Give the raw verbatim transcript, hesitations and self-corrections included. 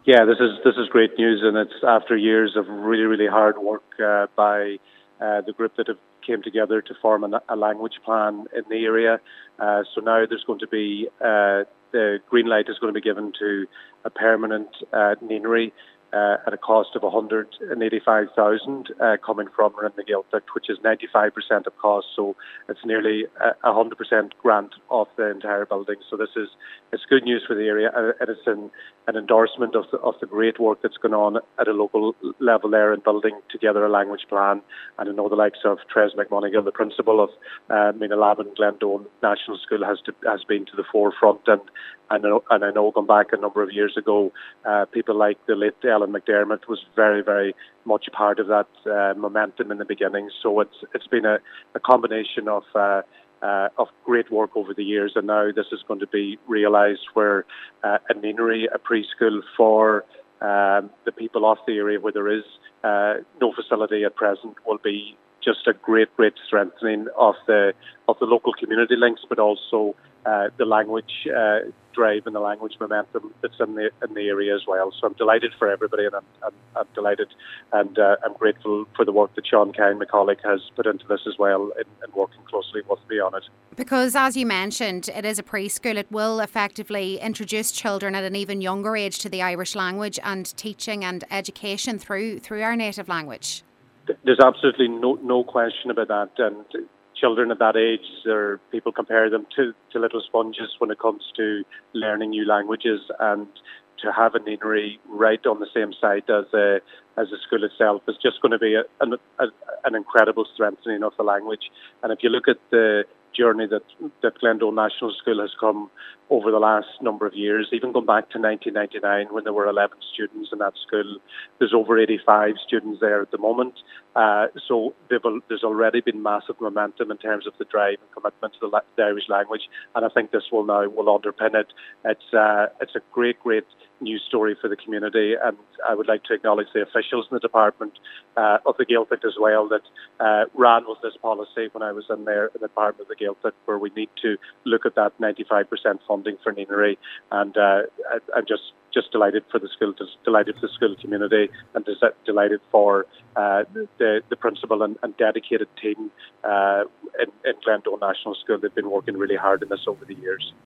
Yeah, this is this is great news, and it's after years of really, really hard work uh, by uh, the group that have came together to form a, a language plan in the area. Uh, so now there's going to be uh, the green light is going to be given to a permanent uh, Ninery uh, at a cost of one hundred eighty-five thousand dollars uh, coming from Rinne na Gaeltacht, which is ninety-five percent of cost. So it's nearly a one hundred percent grant of the entire building. So this is it's good news for the area, and it's an, an endorsement of the, of the great work that's going on at a local level there in building together a language plan. And I know the likes of Tres McMonigal, the principal of uh, Meenalabin Glendowen National School, has to, has been to the forefront. And I know, and I know going back a number of years ago, uh, people like the late Ellen McDermott was very, very much part of that uh, momentum in the beginning. So it's it's been a, a combination of uh, uh, of great work over the years, and now this is going to be realised where uh, a Ninery, a preschool for um, the people of the area where there is uh, no facility at present, will be just a great, great strengthening of the of the local community links, but also uh, the language uh, drive and the language momentum that's in the in the area as well. So I'm delighted for everybody, and I'm, I'm, I'm delighted and uh, I'm grateful for the work that Sean Kine, my colleague, has put into this as well, in, in working closely with me on it. Because, as you mentioned, it is a preschool. It will effectively introduce children at an even younger age to the Irish language and teaching and education through through our native language. There's absolutely no no question about that. And children at that age, there people compare them to, to little sponges when it comes to learning new languages, and to have a Ninery right on the same site as a as the school itself is just going to be a, an, a, an incredible strengthening of the language. And if you look at the journey that that Glendowen National School has come over the last number of years, even going back to nineteen ninety-nine when there were eleven students in that school, there's over eighty-five students there at the moment. Uh, so there's already been massive momentum in terms of the drive and commitment to the, the Irish language, and I think this will now will underpin it. It's uh, it's a great, great news story for the community, and I would like to acknowledge the officials in the department uh, of the Gaeltacht as well that uh, ran with this policy when I was in there in the department of the Gaeltacht, where we need to look at that ninety-five percent funding for Ninery, and uh, I, I'm just just delighted for the school, delighted for the school community, and delighted for uh, the the principal and, and dedicated team uh, in, in Glendowen National School. They've been working really hard on this over the years.